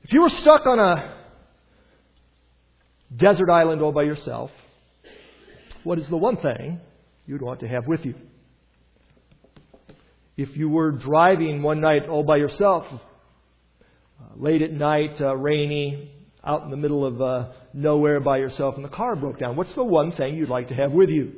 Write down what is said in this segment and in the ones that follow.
If you were stuck on a desert island all by yourself, what is the one thing you'd want to have with you? If you were driving one night all by yourself, late at night, rainy, out in the middle of nowhere by yourself, and the car broke down, what's the one thing you'd like to have with you?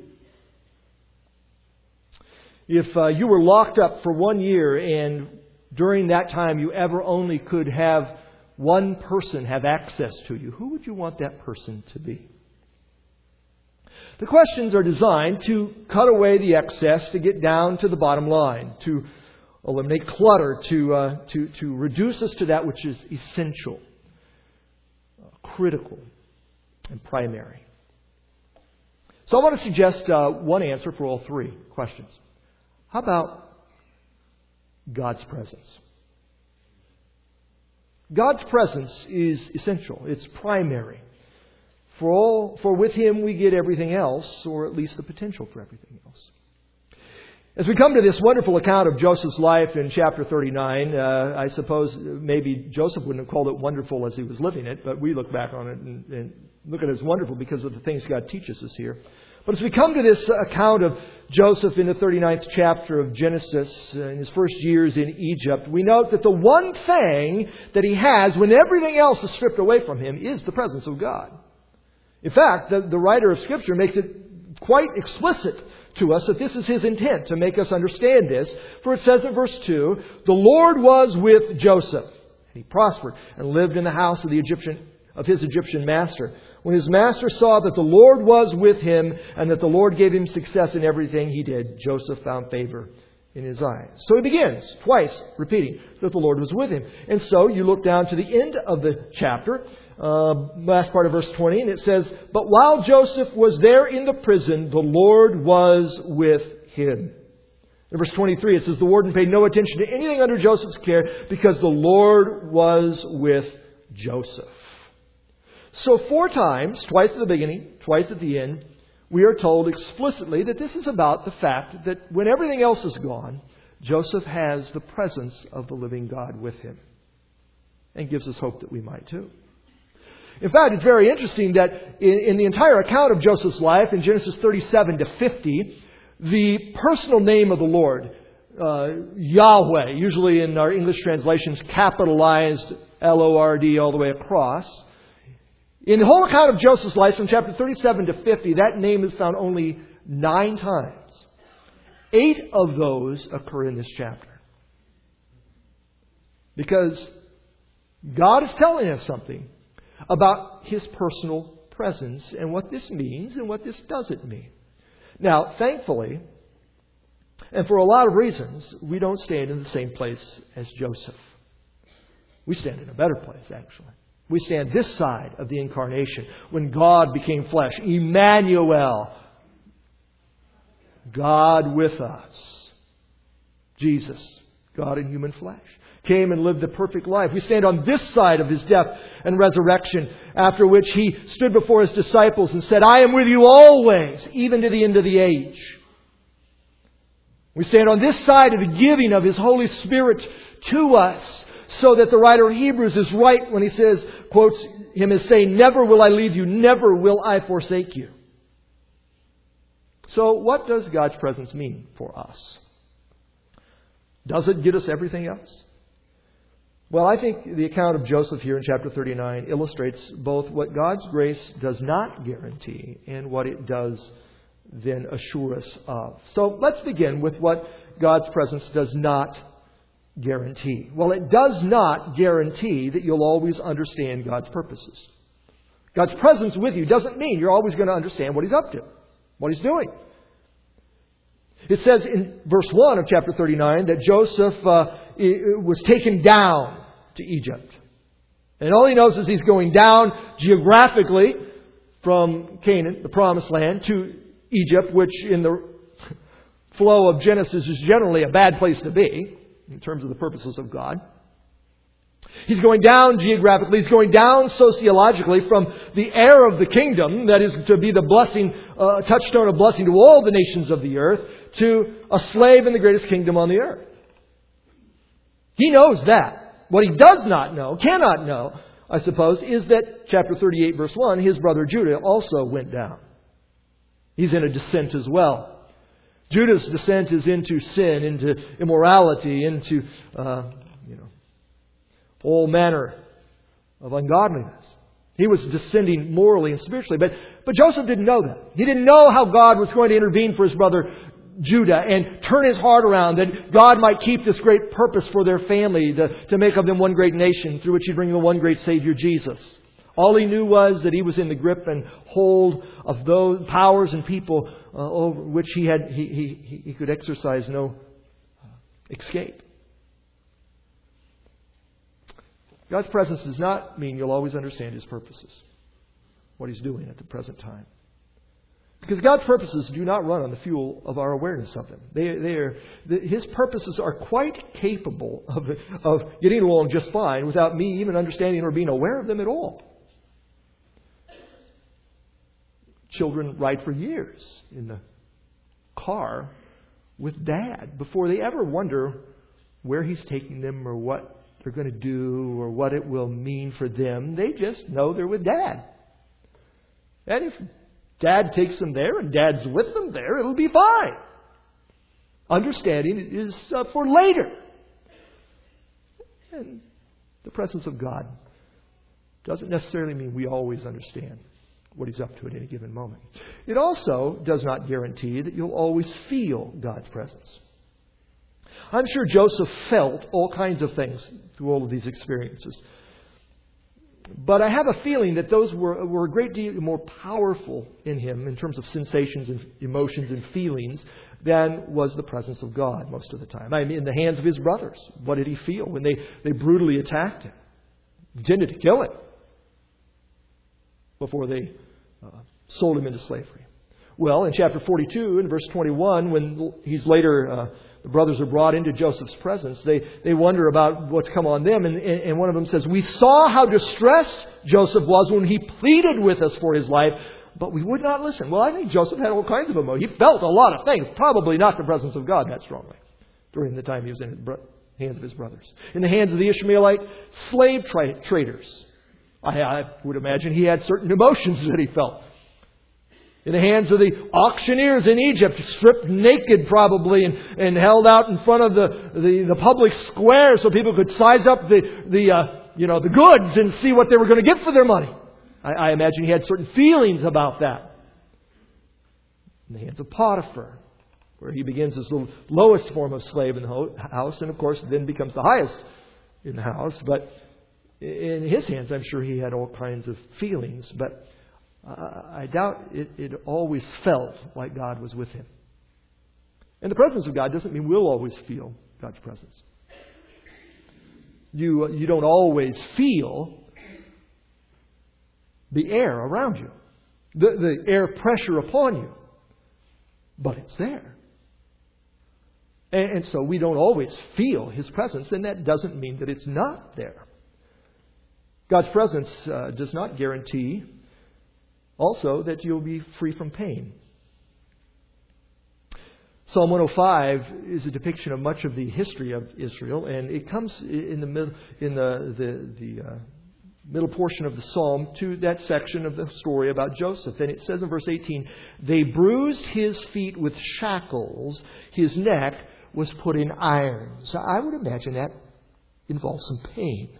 If you were locked up for 1 year and during that time you ever only could have one person have access to you, who would you want that person to be? The questions are designed to cut away the excess, to get down to the bottom line, to eliminate clutter, to reduce us to that which is essential, critical, and primary. So I want to suggest one answer for all three questions. How about God's presence? God's presence is essential. It's primary. For with Him we get everything else, or at least the potential for everything else. As we come to this wonderful account of Joseph's life in chapter 39, I suppose maybe Joseph wouldn't have called it wonderful as he was living it, but we look back on it and look at it as wonderful because of the things God teaches us here. But as we come to this account of Joseph in the 39th chapter of Genesis, in his first years in Egypt, we note that the one thing that he has when everything else is stripped away from him is the presence of God. In fact, the writer of Scripture makes it quite explicit to us that this is his intent, to make us understand this. For it says in verse 2, "The Lord was with Joseph, and he prospered and lived in the house of his Egyptian master. When his master saw that the Lord was with him and that the Lord gave him success in everything he did, Joseph found favor in his eyes." So he begins twice repeating that the Lord was with him. And so you look down to the end of the chapter, last part of verse 20, and it says, "But while Joseph was there in the prison, the Lord was with him." In verse 23, it says, "The warden paid no attention to anything under Joseph's care because the Lord was with Joseph." So 4 times, twice at the beginning, twice at the end, we are told explicitly that this is about the fact that when everything else is gone, Joseph has the presence of the living God with him. And gives us hope that we might too. In fact, it's very interesting that in the entire account of Joseph's life, in Genesis 37 to 50, the personal name of the Lord, Yahweh, usually in our English translations capitalized Lord all the way across. In the whole account of Joseph's life, from chapter 37 to 50, that name is found only 9 times. 8 of those occur in this chapter. Because God is telling us something about His personal presence and what this means and what this doesn't mean. Now, thankfully, and for a lot of reasons, we don't stand in the same place as Joseph. We stand in a better place, actually. We stand this side of the incarnation, when God became flesh. Emmanuel, God with us. Jesus, God in human flesh, came and lived the perfect life. We stand on this side of His death and resurrection, after which He stood before His disciples and said, "I am with you always, even to the end of the age." We stand on this side of the giving of His Holy Spirit to us, so that the writer of Hebrews is right when he says, quotes Him as saying, "Never will I leave you, never will I forsake you." So what does God's presence mean for us? Does it get us everything else? Well, I think the account of Joseph here in chapter 39 illustrates both what God's grace does not guarantee and what it does then assure us of. So let's begin with what God's presence does not guarantee. Well, it does not guarantee that you'll always understand God's purposes. God's presence with you doesn't mean you're always going to understand what He's up to, what He's doing. It says in verse 1 of chapter 39 that Joseph was taken down to Egypt. And all he knows is he's going down geographically from Canaan, the promised land, to Egypt, which in the flow of Genesis is generally a bad place to be in terms of the purposes of God. He's going down geographically. He's going down sociologically from the heir of the kingdom, that is to be the blessing, touchstone of blessing to all the nations of the earth, to a slave in the greatest kingdom on the earth. He knows that. What he does not know, cannot know, I suppose, is that chapter 38, verse 1, his brother Judah also went down. He's in a descent as well. Judah's descent is into sin, into immorality, into all manner of ungodliness. He was descending morally and spiritually. But Joseph didn't know that. He didn't know how God was going to intervene for his brother Judah and turn his heart around, that God might keep this great purpose for their family to make of them one great nation through which He'd bring the one great Savior, Jesus. All he knew was that he was in the grip and hold of those powers and people over which he could exercise no escape. God's presence does not mean you'll always understand His purposes, what He's doing at the present time. Because God's purposes do not run on the fuel of our awareness of them. His purposes are quite capable of getting along just fine without me even understanding or being aware of them at all. Children ride for years in the car with Dad before they ever wonder where He's taking them or what they're going to do or what it will mean for them. They just know they're with Dad. And if Dad takes them there and Dad's with them there, it'll be fine. Understanding is for later. And the presence of God doesn't necessarily mean we always understand what He's up to at any given moment. It also does not guarantee that you'll always feel God's presence. I'm sure Joseph felt all kinds of things through all of these experiences. But I have a feeling that those were a great deal more powerful in him in terms of sensations and emotions and feelings than was the presence of God most of the time. I mean, in the hands of his brothers, what did he feel when they brutally attacked him? Intended to kill him before they sold him into slavery. Well, in chapter 42, in verse 21, when he's later... the brothers are brought into Joseph's presence. They wonder about what's come on them. And one of them says, "We saw how distressed Joseph was when he pleaded with us for his life, but we would not listen." Well, I think Joseph had all kinds of emotion. He felt a lot of things. Probably not the presence of God that strongly during the time he was in the hands of his brothers. In the hands of the Ishmaelite slave traders. I would imagine he had certain emotions that he felt. In the hands of the auctioneers in Egypt, stripped naked probably and held out in front of the public square so people could size up the goods and see what they were going to get for their money. I imagine he had certain feelings about that. In the hands of Potiphar, where he begins as the lowest form of slave in the house and of course then becomes the highest in the house. But in his hands, I'm sure he had all kinds of feelings, but I doubt it always felt like God was with him. And the presence of God doesn't mean we'll always feel God's presence. You don't always feel the air around you, the air pressure upon you, but it's there. And so we don't always feel His presence, and that doesn't mean that it's not there. God's presence does not guarantee also that you'll be free from pain. Psalm 105 is a depiction of much of the history of Israel, and it comes in the middle portion of the psalm to that section of the story about Joseph. And it says in verse 18, "They bruised his feet with shackles, his neck was put in irons." I would imagine that involves some pain.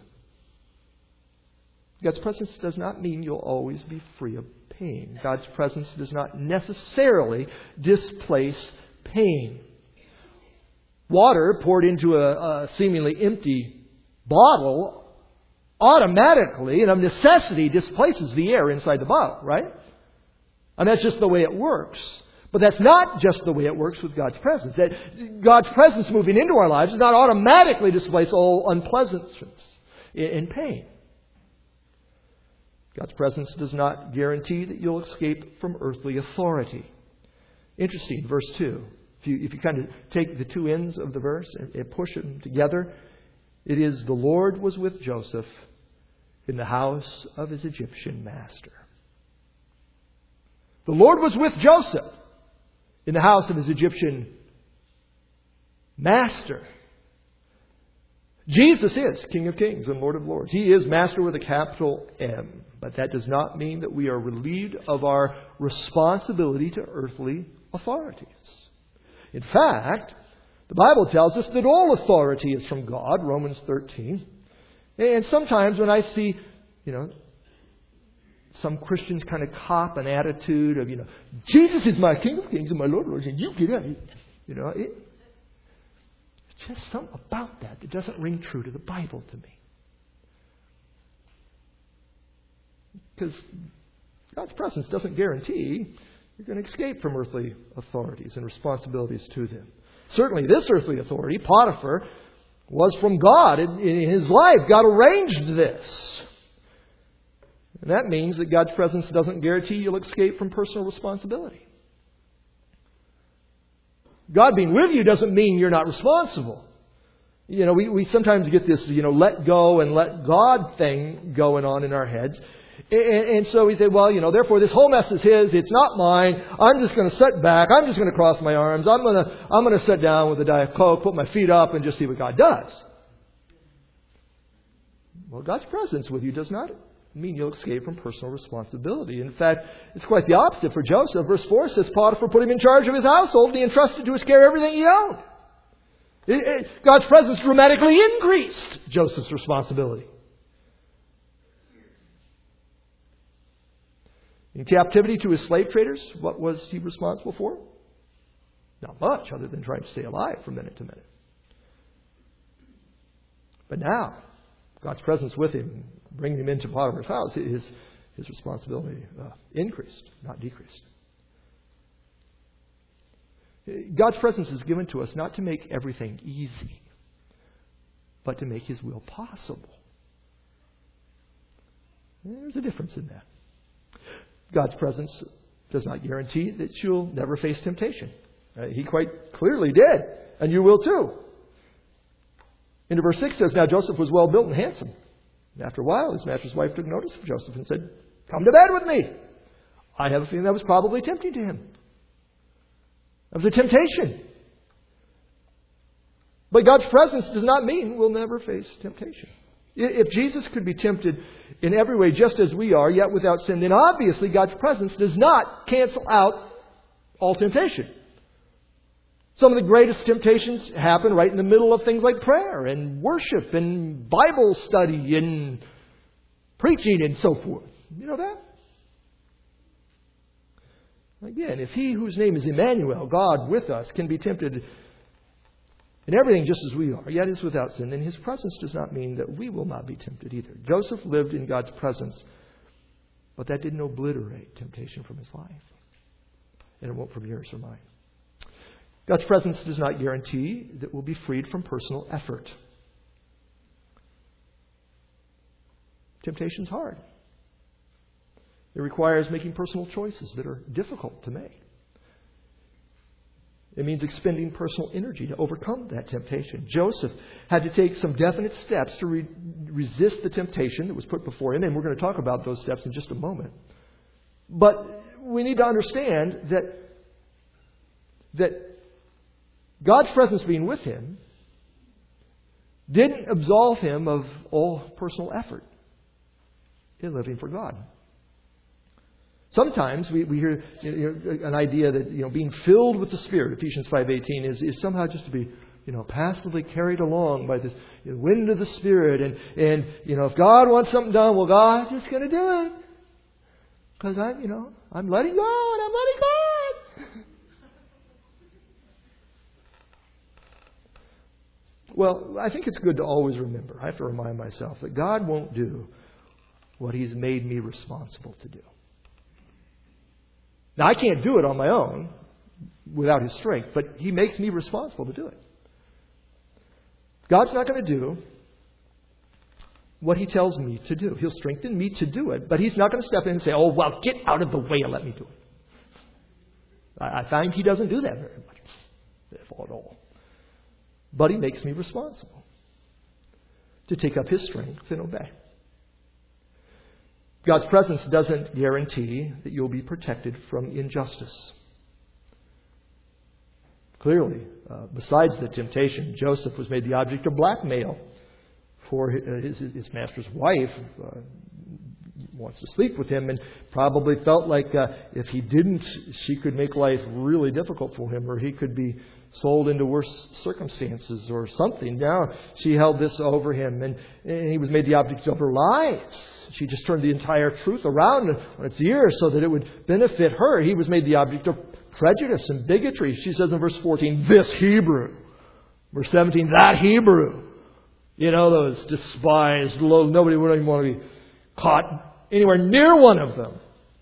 God's presence does not mean you'll always be free of pain. God's presence does not necessarily displace pain. Water poured into a seemingly empty bottle automatically and of necessity displaces the air inside the bottle, right? And that's just the way it works. But that's not just the way it works with God's presence. That God's presence moving into our lives does not automatically displace all unpleasantness and pain. God's presence does not guarantee that you'll escape from earthly authority. Interesting, verse 2. If you kind of take the two ends of the verse and push them together, it is, "The Lord was with Joseph in the house of his Egyptian master." The Lord was with Joseph in the house of his Egyptian master. Jesus is King of Kings and Lord of Lords. He is Master with a capital M. But that does not mean that we are relieved of our responsibility to earthly authorities. In fact, the Bible tells us that all authority is from God, Romans 13. And sometimes when I see, some Christians kind of cop an attitude of, Jesus is my King of Kings and my Lord of Lords, and you get it. It's just something about that doesn't ring true to the Bible to me. Because God's presence doesn't guarantee you're going to escape from earthly authorities and responsibilities to them. Certainly this earthly authority, Potiphar, was from God. In his life, God arranged this. And that means that God's presence doesn't guarantee you'll escape from personal responsibility. God being with you doesn't mean you're not responsible. We sometimes get this, let go and let God thing going on in our heads. And so we say, well, therefore this whole mess is His. It's not mine. I'm just going to sit back. I'm just going to cross my arms. I'm going to sit down with a Diet Coke, put my feet up, and just see what God does. Well, God's presence with you does not mean you'll escape from personal responsibility. In fact, it's quite the opposite for Joseph. Verse 4 says Potiphar put him in charge of his household and he entrusted to his care everything he owned. God's presence dramatically increased Joseph's responsibility. In captivity to his slave traders, what was he responsible for? Not much, other than trying to stay alive from minute to minute. But now, God's presence with him, bringing him into Potiphar's house, his responsibility increased, not decreased. God's presence is given to us not to make everything easy, but to make His will possible. There's a difference in that. God's presence does not guarantee that you'll never face temptation. He quite clearly did, and you will too. Into verse 6 says, now Joseph was well built and handsome. After a while, his master's wife took notice of Joseph and said, come to bed with me. I have a feeling that was probably tempting to him. That was a temptation. But God's presence does not mean we'll never face temptation. If Jesus could be tempted in every way just as we are, yet without sin, then obviously God's presence does not cancel out all temptation. Some of the greatest temptations happen right in the middle of things like prayer and worship and Bible study and preaching and so forth. You know that? Again, if He whose name is Emmanuel, God with us, can be tempted in everything just as we are, yet is without sin, then His presence does not mean that we will not be tempted either. Joseph lived in God's presence, but that didn't obliterate temptation from his life. And it won't from yours or mine. God's presence does not guarantee that we'll be freed from personal effort. Temptation's hard. It requires making personal choices that are difficult to make. It means expending personal energy to overcome that temptation. Joseph had to take some definite steps to resist the temptation that was put before him, and we're going to talk about those steps in just a moment. But we need to understand that God's presence being with him didn't absolve him of all personal effort in living for God. Sometimes we hear an idea that being filled with the Spirit, Ephesians 5:18, is somehow just to be passively carried along by this wind of the Spirit, and if God wants something done, well, God's just going to do it because I'm letting go and I'm letting God. Well, I think it's good to always remember. I have to remind myself that God won't do what He's made me responsible to do. Now, I can't do it on my own without His strength, but He makes me responsible to do it. God's not going to do what He tells me to do. He'll strengthen me to do it, but He's not going to step in and say, oh, well, get out of the way and let me do it. I find He doesn't do that very much, if at all. But He makes me responsible to take up His strength and obey. God's presence doesn't guarantee that you'll be protected from injustice. Clearly, besides the temptation, Joseph was made the object of blackmail before his master's wife wants to sleep with him, and probably felt like if he didn't, she could make life really difficult for him, or he could be sold into worse circumstances or something. Now she held this over him, and he was made the object of her lies. She just turned the entire truth around on its ears so that it would benefit her. He was made the object of prejudice and bigotry. She says in verse 14, this Hebrew. Verse 17, that Hebrew. You know, those despised, low, nobody would even want to be caught anywhere near one of them.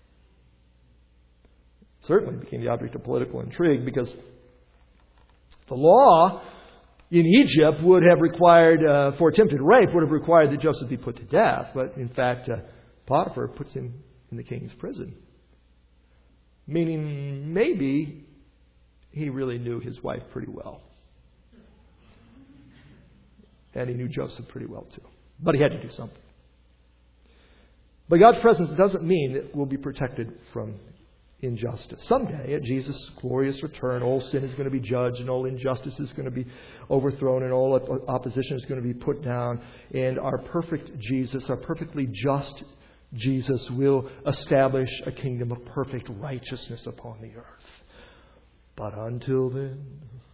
Certainly became the object of political intrigue, because the law in Egypt would have required, for attempted rape, would have required that Joseph be put to death. But in fact, Potiphar puts him in the king's prison. Meaning maybe he really knew his wife pretty well. And he knew Joseph pretty well too. But he had to do something. But God's presence doesn't mean that we'll be protected from injustice. Someday, at Jesus' glorious return, all sin is going to be judged, and all injustice is going to be overthrown, and all opposition is going to be put down. And our perfect Jesus, our perfectly just Jesus, will establish a kingdom of perfect righteousness upon the earth. But until then,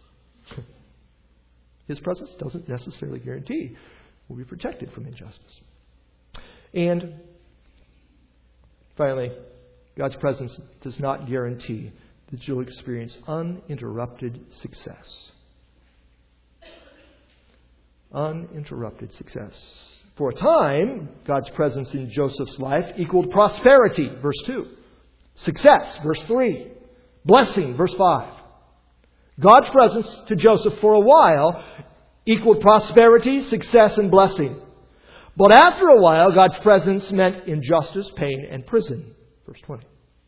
His presence doesn't necessarily guarantee we'll be protected from injustice. And finally, God's presence does not guarantee that you'll experience uninterrupted success. Uninterrupted success. For a time, God's presence in Joseph's life equaled prosperity, verse 2. Success, verse 3. Blessing, verse 5. God's presence to Joseph for a while equaled prosperity, success, and blessing. But after a while, God's presence meant injustice, pain, and prison. Verse 20.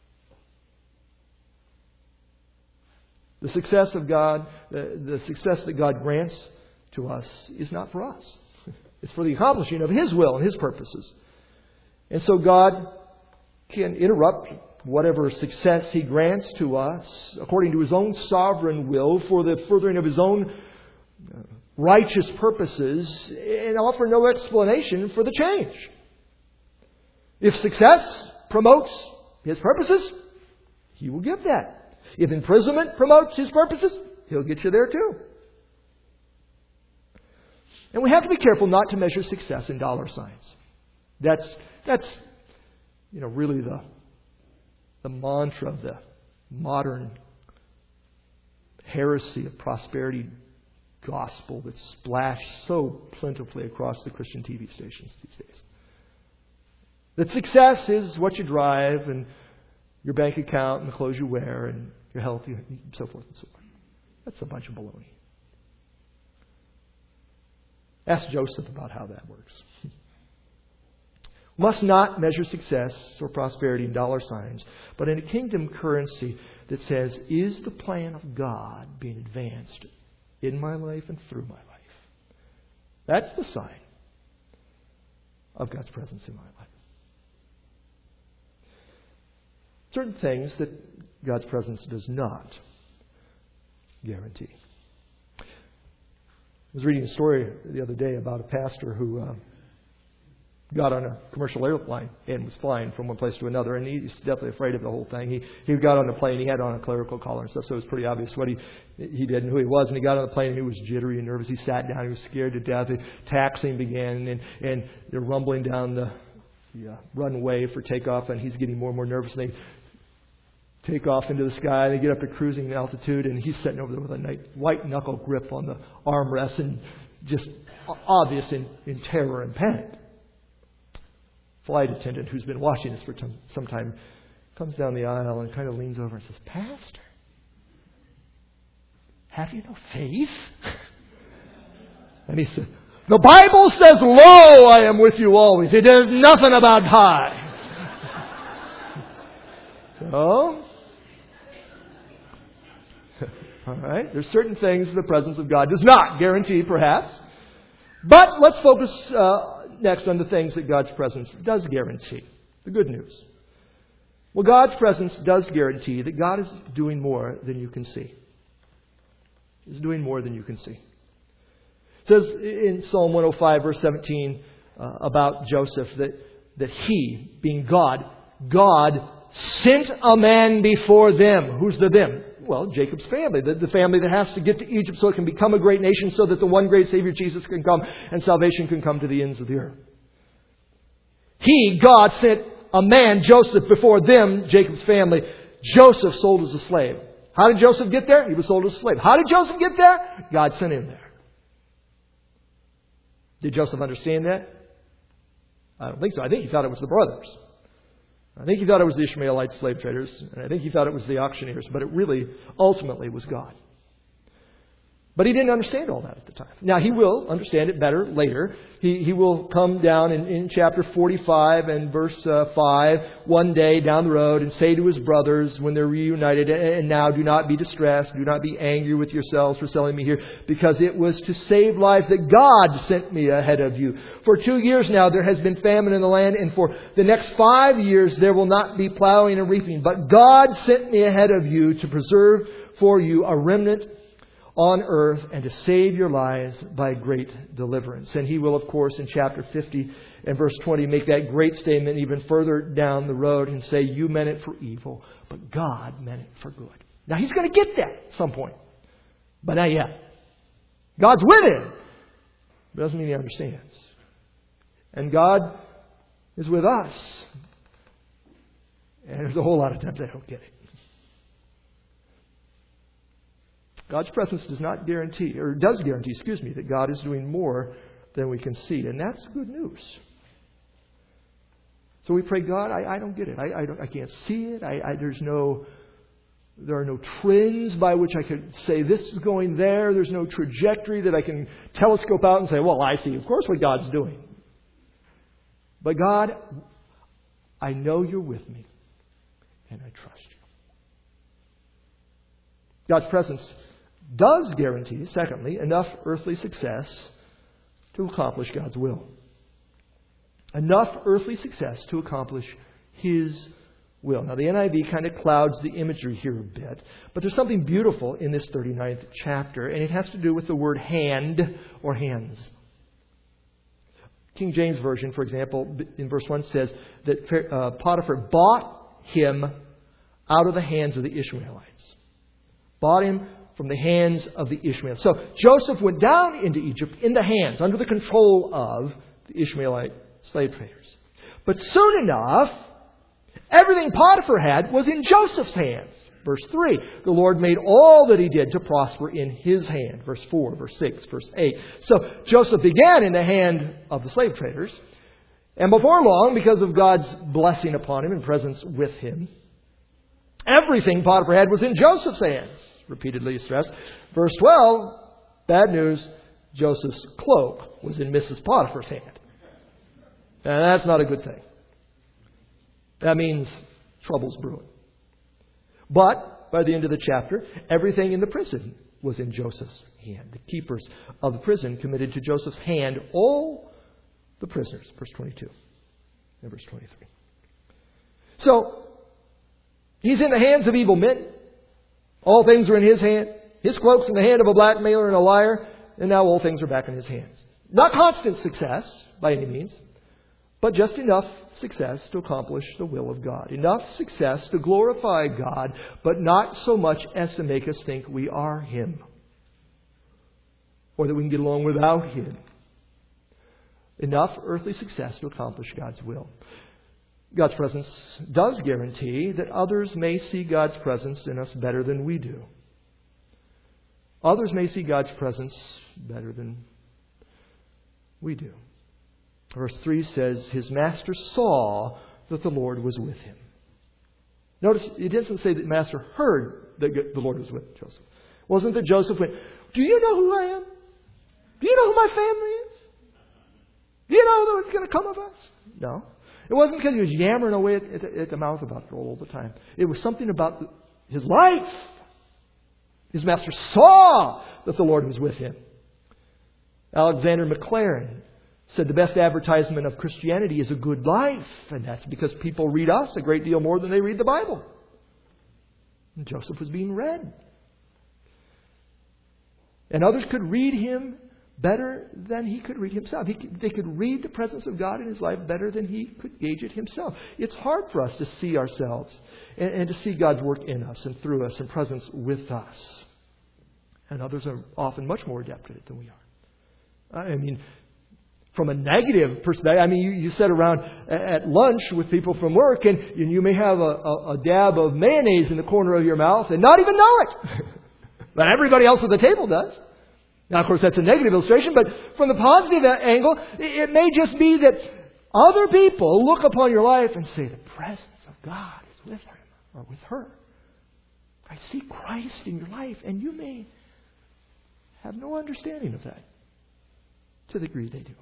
The success of God, the success that God grants to us is not for us. It's for the accomplishing of His will and His purposes. And so God can interrupt whatever success He grants to us according to His own sovereign will for the furthering of His own righteous purposes, and offer no explanation for the change. If success promotes His purposes, He will give that. If imprisonment promotes His purposes, He'll get you there too. And we have to be careful not to measure success in dollar signs. That's really the mantra of the modern heresy of prosperity gospel that's splashed so plentifully across the Christian TV stations these days. That success is what you drive, and your bank account, and the clothes you wear, and your health, and so forth and so on. That's a bunch of baloney. Ask Joseph about how that works. Must not measure success or prosperity in dollar signs, but in a kingdom currency that says, is the plan of God being advanced in my life and through my life? That's the sign of God's presence in my life. Certain things that God's presence does not guarantee. I was reading a story the other day about a pastor who got on a commercial airplane and was flying from one place to another, and he's definitely afraid of the whole thing. He got on the plane, he had on a clerical collar and stuff, so it was pretty obvious what he did and who he was. And he got on the plane and he was jittery and nervous. He sat down, he was scared to death. The taxiing began, and they're rumbling down the runway for takeoff, and he's getting more and more nervous. And they take off into the sky. They get up to cruising altitude, and he's sitting over there with a white knuckle grip on the armrest and just obvious in terror and panic. Flight attendant who's been watching this for some time comes down the aisle and kind of leans over and says, "Pastor, have you no faith?" And he said, "The Bible says, 'Lo, I am with you always.' It does nothing about high." So, all right, there's certain things the presence of God does not guarantee, perhaps. But let's focus next on the things that God's presence does guarantee. The good news. Well, God's presence does guarantee that God is doing more than you can see. He's doing more than you can see. It says in Psalm 105, verse 17, about Joseph that he, being God sent a man before them. Who's the them? Well, Jacob's family, the family that has to get to Egypt so it can become a great nation, so that the one great Savior, Jesus, can come and salvation can come to the ends of the earth. He, God, sent a man, Joseph, before them, Jacob's family. Joseph sold as a slave. How did Joseph get there? He was sold as a slave. How did Joseph get there? God sent him there. Did Joseph understand that? I don't think so. I think he thought it was the brothers. I think he thought it was the Ishmaelite slave traders. And I think he thought it was the auctioneers. But it really, ultimately, was God. But he didn't understand all that at the time. Now, he will understand it better later. He will come down in chapter 45 and verse 5 one day down the road and say to his brothers when they're reunited, and now do not be distressed, do not be angry with yourselves for selling me here, because it was to save lives that God sent me ahead of you. For 2 years now there has been famine in the land, and for the next 5 years there will not be plowing and reaping. But God sent me ahead of you to preserve for you a remnant on earth and to save your lives by great deliverance. And he will, of course, in chapter 50 and verse 20, make that great statement even further down the road and say, you meant it for evil, but God meant it for good. Now, he's going to get that at some point, but not yet. God's with him. It doesn't mean he understands. And God is with us. And there's a whole lot of times I don't get it. God's presence does guarantee that God is doing more than we can see. And that's good news. So we pray, God, I don't get it. I can't see it. There are no trends by which I could say this is going there. There's no trajectory that I can telescope out and say, well, I see, of course, what God's doing. But God, I know you're with me, and I trust you. God's presence does guarantee, secondly, enough earthly success to accomplish God's will. Enough earthly success to accomplish His will. Now, the NIV kind of clouds the imagery here a bit, but there's something beautiful in this 39th chapter, and it has to do with the word hand or hands. King James Version, for example, in verse 1 says that Potiphar bought him out of the hands of the Ishmaelites. Bought him from the hands of the Ishmaelites. So Joseph went down into Egypt in the hands, under the control of the Ishmaelite slave traders. But soon enough, everything Potiphar had was in Joseph's hands. Verse 3, the Lord made all that he did to prosper in his hand. Verse 4, verse 6, verse 8. So Joseph began in the hand of the slave traders. And before long, because of God's blessing upon him and presence with him, everything Potiphar had was in Joseph's hands. Repeatedly stressed. Verse 12, bad news, Joseph's cloak was in Mrs. Potiphar's hand. And that's not a good thing. That means trouble's brewing. But by the end of the chapter, everything in the prison was in Joseph's hand. The keepers of the prison committed to Joseph's hand all the prisoners. Verse 22 and verse 23. So, he's in the hands of evil men. All things are in his hand. His cloak's in the hand of a blackmailer and a liar. And now all things are back in his hands. Not constant success, by any means. But just enough success to accomplish the will of God. Enough success to glorify God, but not so much as to make us think we are Him. Or that we can get along without Him. Enough earthly success to accomplish God's will. God's presence does guarantee that others may see God's presence in us better than we do. Others may see God's presence better than we do. Verse 3 says, his master saw that the Lord was with him. Notice, it doesn't say that master heard that the Lord was with Joseph. It wasn't that Joseph went, do you know who I am? Do you know who my family is? Do you know what's going to come of us? No. It wasn't because he was yammering away at the mouth about it all the time. It was something about his life. His master saw that the Lord was with him. Alexander McLaren said the best advertisement of Christianity is a good life. And that's because people read us a great deal more than they read the Bible. And Joseph was being read. And others could read him better than he could read himself. They could read the presence of God in his life better than he could gauge it himself. It's hard for us to see ourselves and to see God's work in us and through us and presence with us. And others are often much more adept at it than we are. I mean, from a negative perspective, you sit around at lunch with people from work and you may have a dab of mayonnaise in the corner of your mouth and not even know it. But everybody else at the table does. Now, of course, that's a negative illustration, but from the positive angle, it may just be that other people look upon your life and say, the presence of God is with him or with her. I see Christ in your life, and you may have no understanding of that to the degree they do.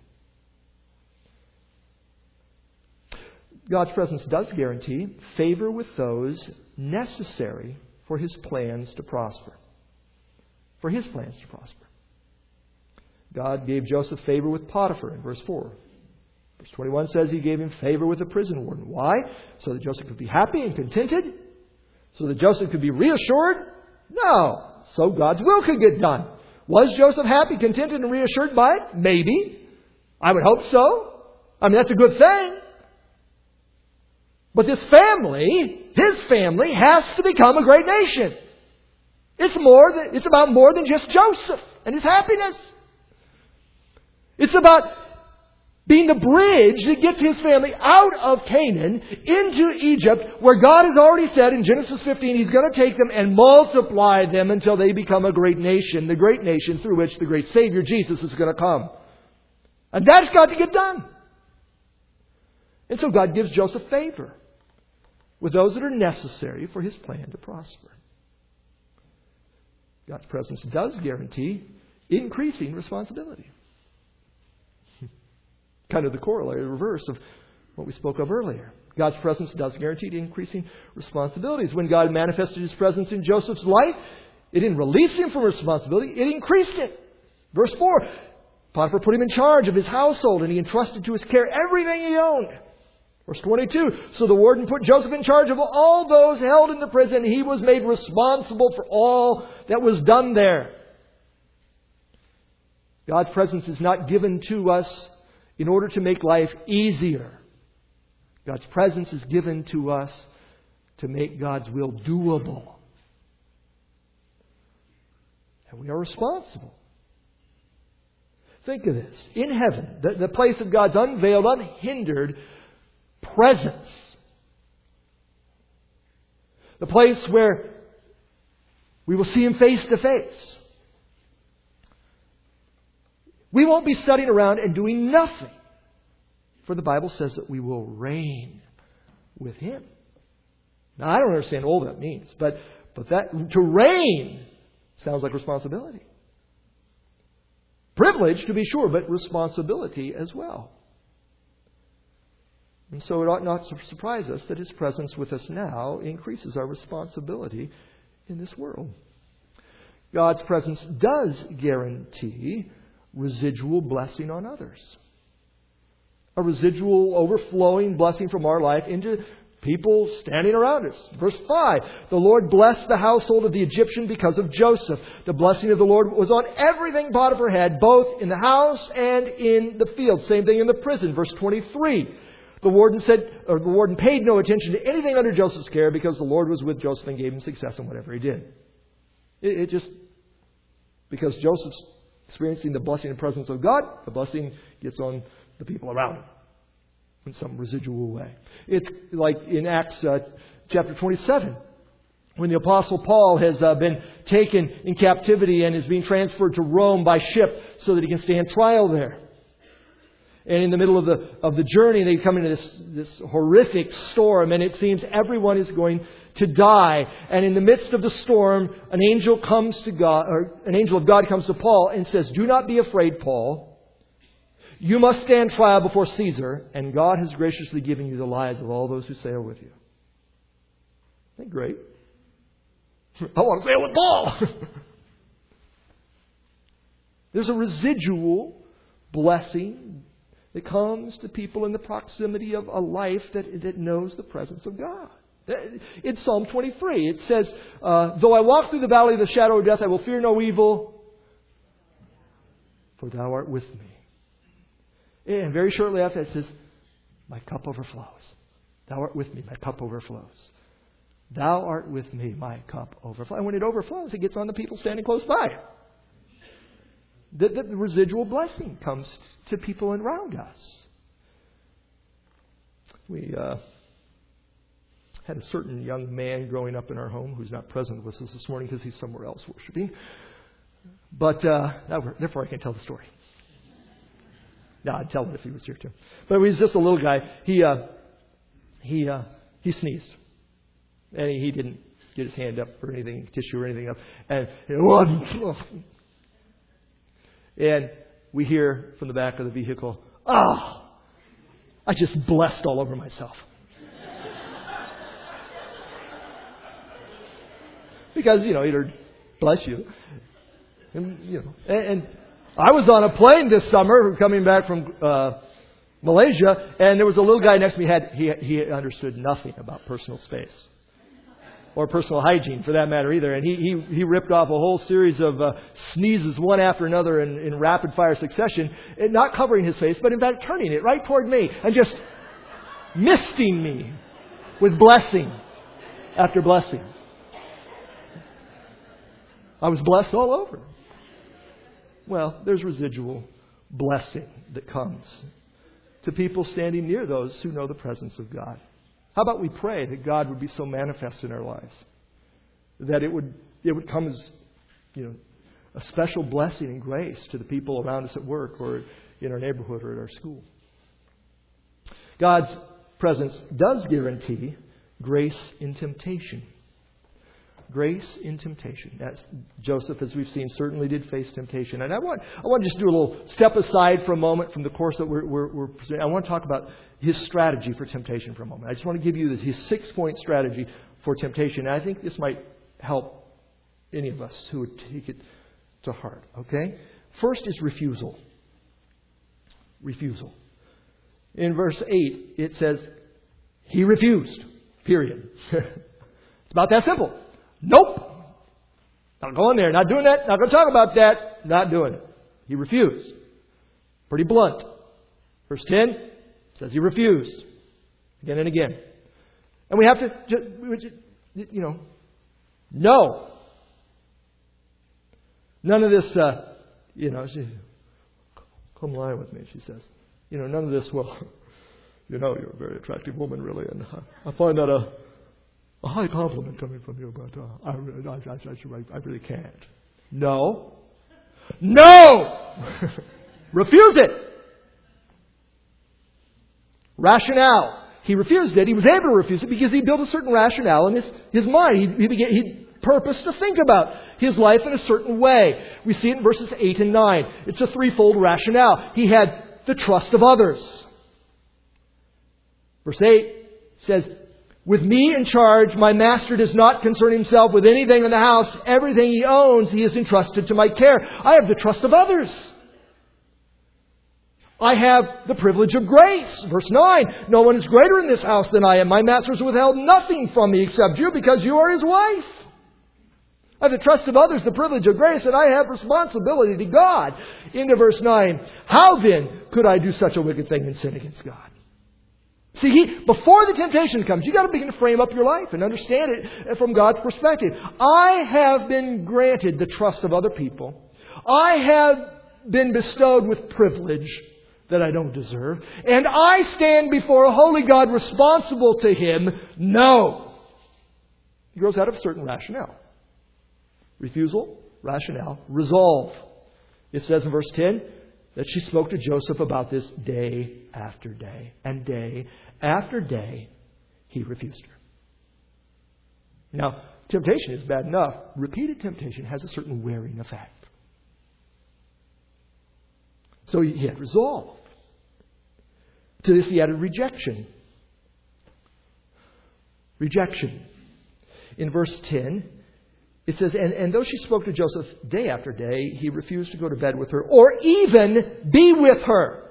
God's presence does guarantee favor with those necessary for His plans to prosper. For His plans to prosper. God gave Joseph favor with Potiphar in verse 4. Verse 21 says He gave him favor with the prison warden. Why? So that Joseph could be happy and contented? So that Joseph could be reassured? No. So God's will could get done. Was Joseph happy, contented, and reassured by it? Maybe. I would hope so. That's a good thing. But this family, his family, has to become a great nation. It's about more than just Joseph and his happiness. It's about being the bridge that gets his family out of Canaan into Egypt, where God has already said in Genesis 15 He's going to take them and multiply them until they become a great nation, the great nation through which the great Savior Jesus is going to come. And that's got to get done. And so God gives Joseph favor with those that are necessary for His plan to prosper. God's presence does guarantee increasing responsibility. Kind of the corollary, the reverse of what we spoke of earlier. God's presence does guarantee increasing responsibilities. When God manifested His presence in Joseph's life, it didn't release him from responsibility, it increased it. Verse 4, Potiphar put him in charge of his household and he entrusted to his care everything he owned. Verse 22, so the warden put Joseph in charge of all those held in the prison. He was made responsible for all that was done there. God's presence is not given to us in order to make life easier. God's presence is given to us to make God's will doable. And we are responsible. Think of this. In heaven, the place of God's unveiled, unhindered presence. The place where we will see Him face to face. We won't be sitting around and doing nothing. For the Bible says that we will reign with Him. Now, I don't understand all that means, but that to reign sounds like responsibility. Privilege, to be sure, but responsibility as well. And so it ought not to surprise us that His presence with us now increases our responsibility in this world. God's presence does guarantee residual blessing on others. A residual overflowing blessing from our life into people standing around us. Verse 5, the Lord blessed the household of the Egyptian because of Joseph. The blessing of the Lord was on everything Potiphar had, both in the house and in the field. Same thing in the prison. Verse 23, the warden paid no attention to anything under Joseph's care because the Lord was with Joseph and gave him success in whatever he did. Because Joseph's experiencing the blessing and presence of God, the blessing gets on the people around him in some residual way. It's like in Acts chapter 27, when the Apostle Paul has been taken in captivity and is being transferred to Rome by ship so that he can stand trial there. And in the middle of the journey, they come into this horrific storm, and it seems everyone is going to die. And in the midst of the storm, an angel of God comes to Paul and says, "Do not be afraid, Paul. You must stand trial before Caesar, and God has graciously given you the lives of all those who sail with you." Isn't that great? I want to sail with Paul. There's a residual blessing that comes to people in the proximity of a life that knows the presence of God. In Psalm 23, it says, though I walk through the valley of the shadow of death, I will fear no evil. for thou art with me. And very shortly after that it says, my cup overflows. Thou art with me, my cup overflows. Thou art with me, my cup overflows. And when it overflows, it gets on the people standing close by. The residual blessing comes to people around us. We had a certain young man growing up in our home who's not present with us this morning because he's somewhere else worshiping. But therefore I can't tell the story. No, I'd tell him if he was here too. But he was just a little guy. He sneezed. And he didn't get his hand up or anything, tissue or anything up. And we hear from the back of the vehicle, I just blessed all over myself. Because, he heard, bless you. And I was on a plane this summer coming back from Malaysia, and there was a little guy next to me. He understood nothing about personal space or personal hygiene, for that matter, either. And he ripped off a whole series of sneezes, one after another, in rapid fire succession, and not covering his face, but in fact turning it right toward me and just misting me with blessing after blessing. I was blessed all over. Well, there's residual blessing that comes to people standing near those who know the presence of God. How about we pray that God would be so manifest in our lives that it would come as a special blessing and grace to the people around us at work or in our neighborhood or at our school. God's presence does guarantee grace in temptation. Grace in temptation. That's Joseph, as we've seen, certainly did face temptation. And I want to just do a little step aside for a moment from the course that we're presenting. I want to talk about his strategy for temptation for a moment. I just want to give you his 6-point strategy for temptation. And I think this might help any of us who would take it to heart. Okay? First is refusal. Refusal. In verse 8, it says, he refused. Period. It's about that simple. Nope. Not going there. Not doing that. Not going to talk about that. Not doing it. He refused. Pretty blunt. Verse 10 says he refused. Again and again. And we have to, no. None of this, come lie with me, she says. None of this, well, you're a very attractive woman, really, and I find that a high compliment coming from you, but I really can't. No. Refuse it. Rationale. He refused it. He was able to refuse it because he built a certain rationale in his mind. He purposed to think about his life in a certain way. We see it in verses 8 and 9. It's a threefold rationale. He had the trust of others. Verse 8 says, with me in charge, my master does not concern himself with anything in the house. Everything he owns, he has entrusted to my care. I have the trust of others. I have the privilege of grace. Verse 9, no one is greater in this house than I am. My master has withheld nothing from me except you because you are his wife. I have the trust of others, the privilege of grace, and I have responsibility to God. Into verse 9, how then could I do such a wicked thing and sin against God? See, before the temptation comes, you've got to begin to frame up your life and understand it from God's perspective. I have been granted the trust of other people. I have been bestowed with privilege that I don't deserve. And I stand before a holy God responsible to Him. No. It grows out of a certain rationale. Refusal, rationale, resolve. It says in verse 10 that she spoke to Joseph about this day after day. And day after day, he refused her. Now, temptation is bad enough. Repeated temptation has a certain wearing effect. So he had resolve. To this he added rejection. Rejection. In verse 10, it says, and though she spoke to Joseph day after day, he refused to go to bed with her or even be with her.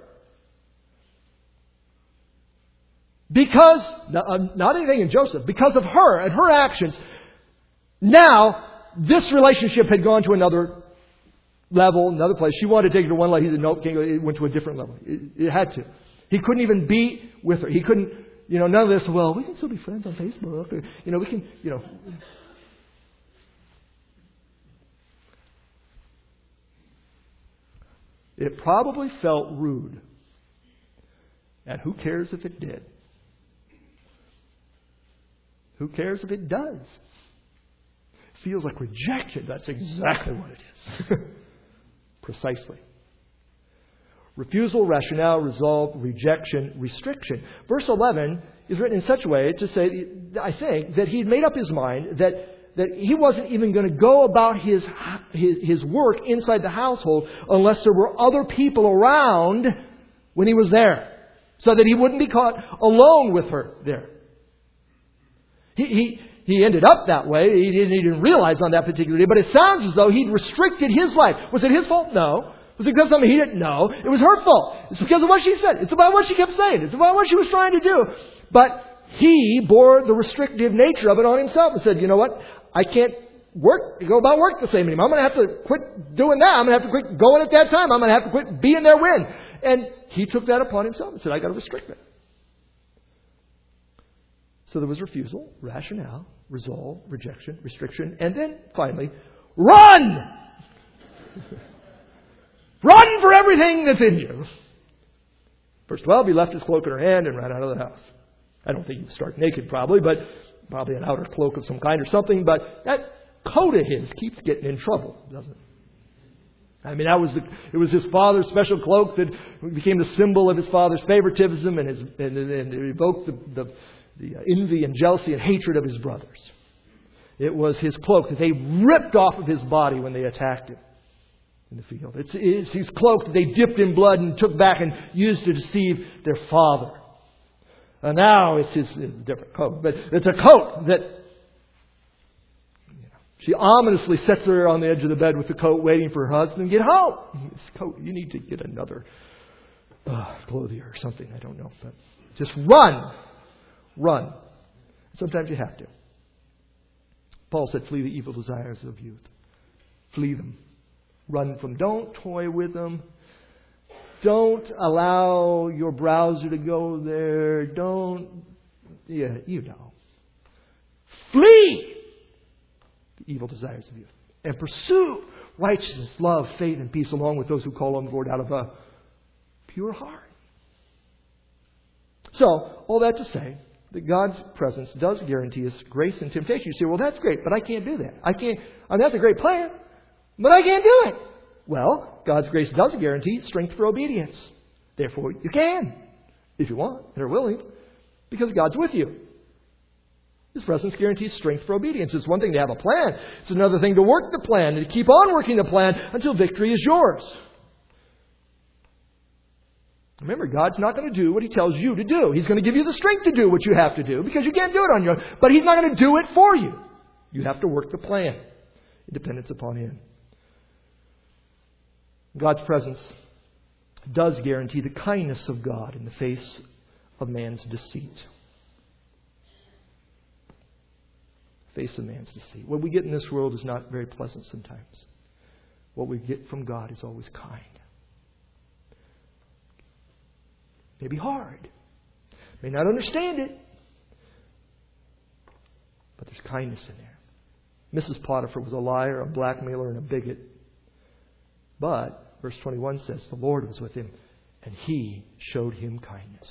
Because, not anything in Joseph, because of her and her actions, now this relationship had gone to another level, another place. She wanted to take it to one level. He said, nope, can't go. It went to a different level. It had to. He couldn't even be with her. He couldn't, none of this, well, we can still be friends on Facebook. Or, we can, It probably felt rude. And who cares if it did? Who cares if it does? It feels like rejection. That's exactly what it is. Precisely. Refusal, rationale, resolve, rejection, restriction. Verse 11 is written in such a way to say, I think, that he'd made up his mind that he wasn't even going to go about his work inside the household unless there were other people around when he was there, so that he wouldn't be caught alone with her there. He ended up that way. He didn't realize on that particular day, but it sounds as though he'd restricted his life. Was it his fault? No. Was it because of something he didn't know? It was her fault. It's because of what she said. It's about what she kept saying. It's about what she was trying to do. But he bore the restrictive nature of it on himself and said, you know what? I can't go about work the same anymore. I'm going to have to quit doing that. I'm going to have to quit going at that time. I'm going to have to quit being there when. And he took that upon himself and said, I got to restrict it. So there was refusal, rationale, resolve, rejection, restriction, and then finally, run! Run for everything that's in you. Verse 12, he left his cloak in her hand and ran out of the house. I don't think he was stark naked probably, but probably an outer cloak of some kind or something. But that coat of his keeps getting in trouble, doesn't it? I mean, it was his father's special cloak that became the symbol of his father's favoritism and it evoked the envy and jealousy and hatred of his brothers. It was his cloak that they ripped off of his body when they attacked him in the field. It's his cloak that they dipped in blood and took back and used to deceive their father. And now it's a different coat, but it's a coat that she ominously sets her on the edge of the bed with the coat, waiting for her husband to get home. This coat, you need to get another clothier or something. I don't know, but just run. Sometimes you have to. Paul said, flee the evil desires of youth. Flee them. Run from them. Don't toy with them. Don't allow your browser to go there. Flee the evil desires of youth. And pursue righteousness, love, faith, and peace along with those who call on the Lord out of a pure heart. So, all that to say, that God's presence does guarantee us grace and temptation. You say, well, that's great, but I can't do that. That's a great plan, but I can't do it. Well, God's grace does guarantee strength for obedience. Therefore, you can, if you want and are willing, because God's with you. His presence guarantees strength for obedience. It's one thing to have a plan. It's another thing to work the plan and to keep on working the plan until victory is yours. Remember, God's not going to do what He tells you to do. He's going to give you the strength to do what you have to do because you can't do it on your own. But He's not going to do it for you. You have to work the plan in dependence upon Him. God's presence does guarantee the kindness of God in the face of man's deceit. Face of man's deceit. What we get in this world is not very pleasant sometimes. What we get from God is always kind. May be hard. May not understand it. But there's kindness in there. Mrs. Potiphar was a liar, a blackmailer, and a bigot. But, verse 21 says, the Lord was with him, and He showed him kindness.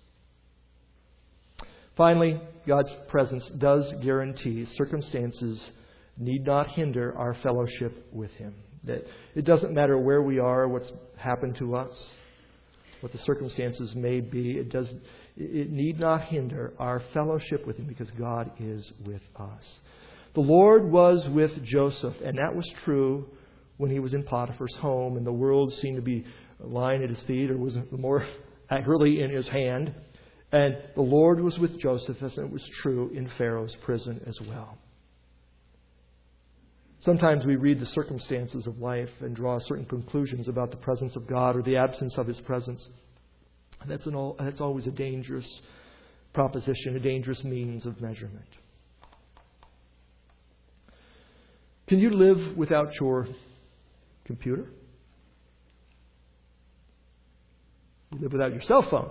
Finally, God's presence does guarantee circumstances need not hinder our fellowship with Him. That it doesn't matter where we are, what's happened to us, what the circumstances may be. It need not hinder our fellowship with Him because God is with us. The Lord was with Joseph, and that was true when he was in Potiphar's home, and the world seemed to be lying at his feet, or was more accurately in his hand. And the Lord was with Joseph, as it was true in Pharaoh's prison as well. Sometimes we read the circumstances of life and draw certain conclusions about the presence of God or the absence of His presence. That's always a dangerous proposition, a dangerous means of measurement. Can you live without your computer? You live without your cell phone.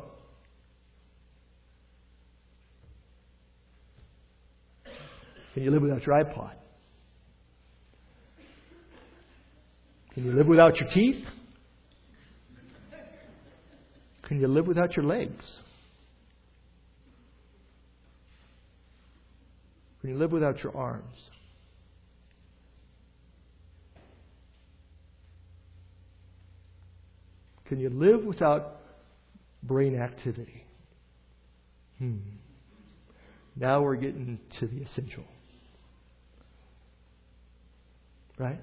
Can you live without your iPod? Can you live without your teeth? Can you live without your legs? Can you live without your arms? Can you live without brain activity? Now we're getting to the essential. Right?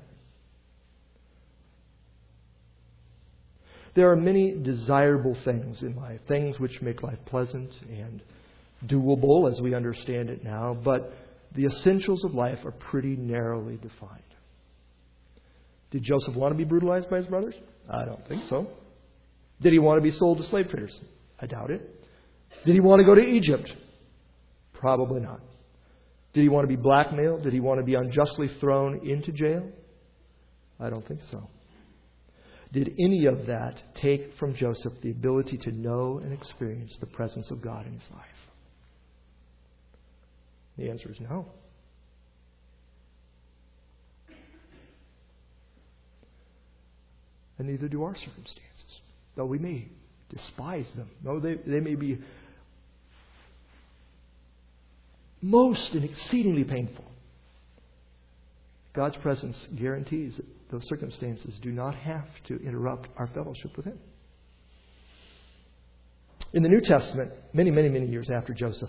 There are many desirable things in life, things which make life pleasant and doable as we understand it now, but the essentials of life are pretty narrowly defined. Did Joseph want to be brutalized by his brothers? I don't think so. Did he want to be sold to slave traders? I doubt it. Did he want to go to Egypt? Probably not. Did he want to be blackmailed? Did he want to be unjustly thrown into jail? I don't think so. Did any of that take from Joseph the ability to know and experience the presence of God in his life? The answer is no. And neither do our circumstances. Though we may despise them. Though they may be most and exceedingly painful. God's presence guarantees that those circumstances do not have to interrupt our fellowship with Him. In the New Testament, many years after Joseph,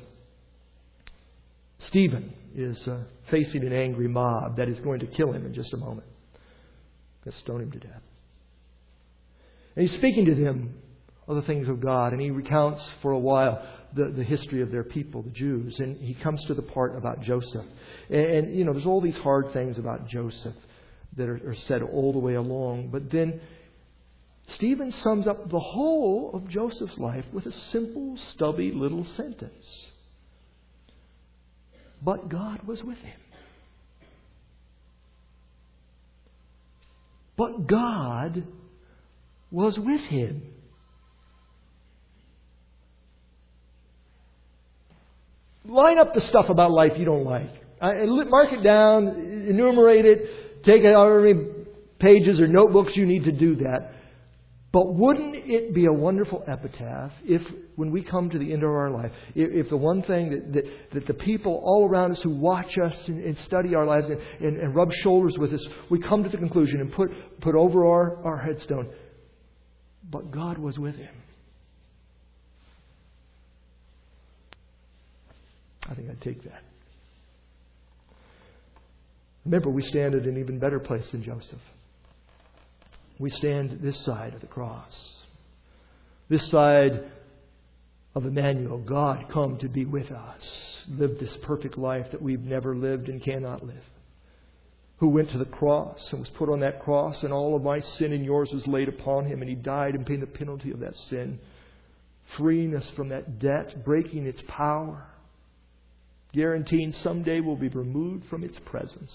Stephen is facing an angry mob that is going to kill him in just a moment. They'll stone him to death. And he's speaking to them of the things of God, and he recounts for a while the history of their people, the Jews. And he comes to the part about Joseph. And there's all these hard things about Joseph that are said all the way along. But then Stephen sums up the whole of Joseph's life with a simple, stubby little sentence. But God was with him. But God was with him. Line up the stuff about life you don't like. Mark it down, enumerate it, take out however many pages or notebooks you need to do that. But wouldn't it be a wonderful epitaph if, when we come to the end of our life, if the one thing that the people all around us who watch us and study our lives and rub shoulders with us, we come to the conclusion and put over our headstone, but God was with him. I think I'd take that. Remember, we stand at an even better place than Joseph. We stand this side of the cross. This side of Emmanuel, God come to be with us. Live this perfect life that we've never lived and cannot live. Who went to the cross and was put on that cross, and all of my sin and yours was laid upon him, and he died and paid the penalty of that sin, freeing us from that debt, breaking its power, guaranteeing someday we'll be removed from its presence.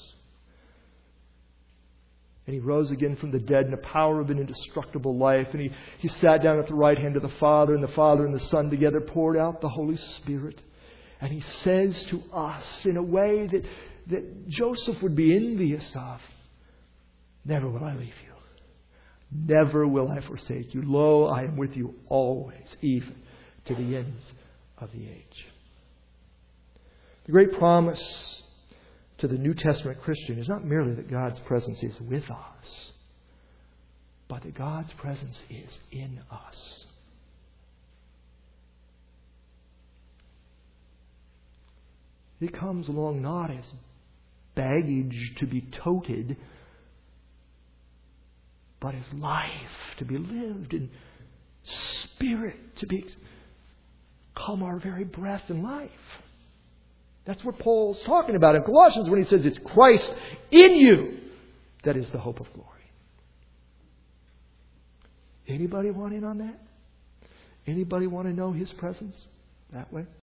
And he rose again from the dead in the power of an indestructible life. And he sat down at the right hand of the Father, and the Father and the Son together poured out the Holy Spirit. And he says to us in a way that Joseph would be envious of, never will I leave you. Never will I forsake you. Lo, I am with you always, even to the ends of the age. The great promise to the New Testament Christian is not merely that God's presence is with us, but that God's presence is in us. It comes along not as baggage to be toted, but as life to be lived, and spirit to become our very breath and life. That's what Paul's talking about in Colossians when he says it's Christ in you that is the hope of glory. Anybody want in on that? Anybody want to know His presence that way?